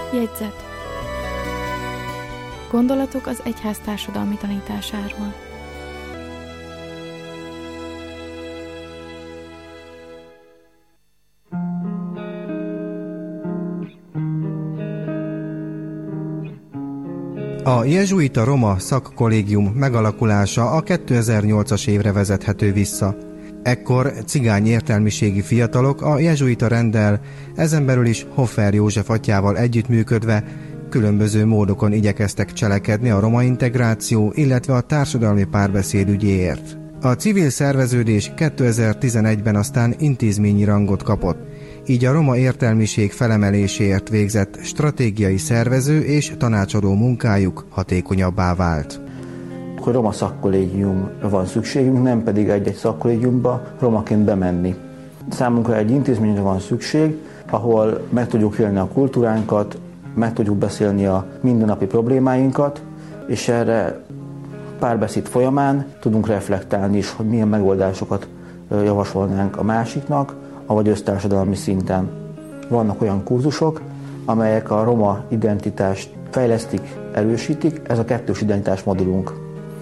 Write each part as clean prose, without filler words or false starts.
Jegyzet. Gondolatok az egyház társadalmi tanításáról. A jezsuita roma szakkollégium megalakulása a 2008-as évre vezethető vissza. Ekkor cigány értelmiségi fiatalok a jezsuita renddel, ezen belül is Hoffer József atyával együttműködve különböző módokon igyekeztek cselekedni a roma integráció, illetve a társadalmi párbeszéd ügyéért. A civil szerveződés 2011-ben aztán intézményi rangot kapott, így a roma értelmiség felemeléséért végzett stratégiai szervező és tanácsadó munkájuk hatékonyabbá vált. Hogy roma szakkollégiumra van szükségünk, nem pedig egy-egy szakkollégiumba romaként bemenni. Számunkra egy intézményre van szükség, ahol meg tudjuk élni a kultúránkat, meg tudjuk beszélni a mindennapi problémáinkat, és erre párbeszéd folyamán tudunk reflektálni is, hogy milyen megoldásokat javasolnánk a másiknak, avagy össztársadalmi szinten. Vannak olyan kurzusok, amelyek a roma identitást fejlesztik, erősítik, ez a kettős identitás modulunk.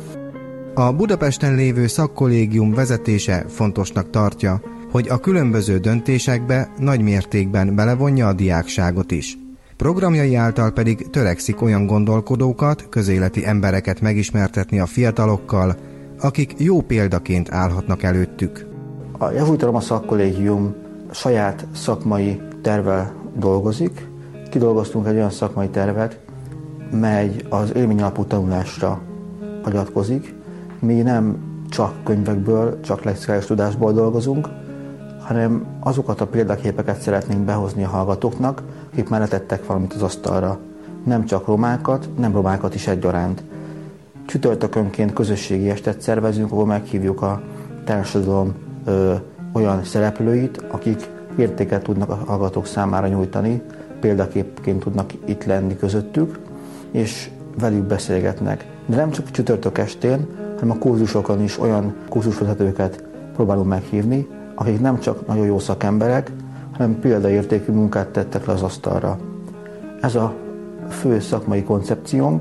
A Budapesten lévő szakkollégium vezetése fontosnak tartja, hogy a különböző döntésekbe nagy mértékben belevonja a diákságot is. Programjai által pedig törekszik olyan gondolkodókat, közéleti embereket megismertetni a fiatalokkal, akik jó példaként állhatnak előttük. A jezsuita roma szakkollégium saját szakmai tervvel dolgozik. Kidolgoztunk egy olyan szakmai tervet, mely az élményalapú tanulásra hagyatkozik. Mi nem csak könyvekből, csak lexikális tudásból dolgozunk, hanem azokat a példaképeket szeretnénk behozni a hallgatóknak, akik már letettek valamit az asztalra. Nem csak romákat, nem romákat is egyaránt. Csütörtökönként közösségi estet szervezünk, ahol meghívjuk a társadalom olyan szereplőit, akik értéket tudnak a hallgatók számára nyújtani, példaképként tudnak itt lenni közöttük, és velük beszélgetnek. De nem csak csütörtök estén, hanem a kurzusokon is olyan kurzusvezetőket próbálunk meghívni, akik nem csak nagyon jó szakemberek, hanem példaértékű munkát tettek le az asztalra. Ez a fő szakmai koncepciónk,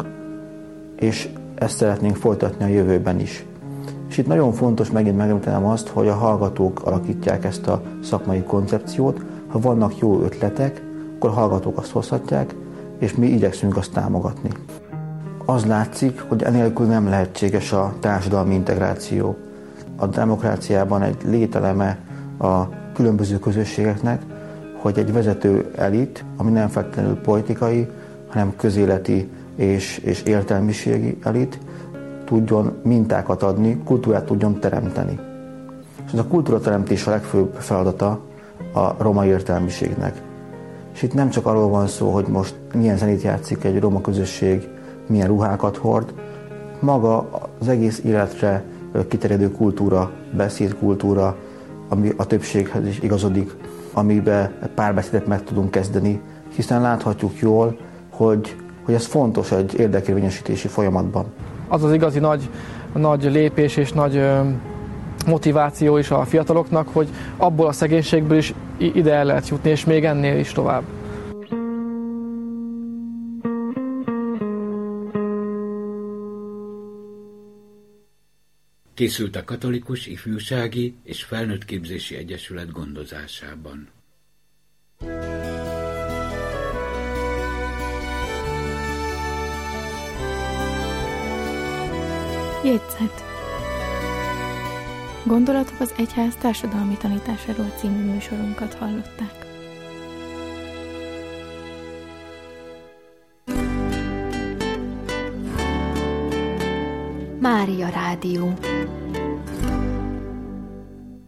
és ezt szeretnénk folytatni a jövőben is. És itt nagyon fontos megint megemlítenem azt, hogy a hallgatók alakítják ezt a szakmai koncepciót. Ha vannak jó ötletek, akkor a hallgatók azt hozhatják, és mi igyekszünk azt támogatni. Az látszik, hogy enélkül nem lehetséges a társadalmi integráció. A demokráciában egy lételeme a különböző közösségeknek, hogy egy vezető elit, ami nem feltétlenül politikai, hanem közéleti és értelmiségi elit, tudjon mintákat adni, kultúrát tudjon teremteni. És ez a kultúrateremtés a legfőbb feladata a roma értelmiségnek. És itt nem csak arról van szó, hogy most milyen zenét játszik egy roma közösség, milyen ruhákat hord, maga az egész életre kiterjedő kultúra, beszédkultúra, ami a többséghez is igazodik, amiben párbeszédet meg tudunk kezdeni, hiszen láthatjuk jól, hogy ez fontos egy érdekérvényesítési folyamatban. Az az igazi nagy lépés és nagy motiváció is a fiataloknak, hogy abból a szegénységből is ide el lehet jutni, és még ennél is tovább. Készült a Katolikus Ifjúsági és Felnőttképzési Egyesület gondozásában. Jegyzet. Gondolatok az egyház társadalmi tanításáról című műsorunkat hallották. Mária Rádió.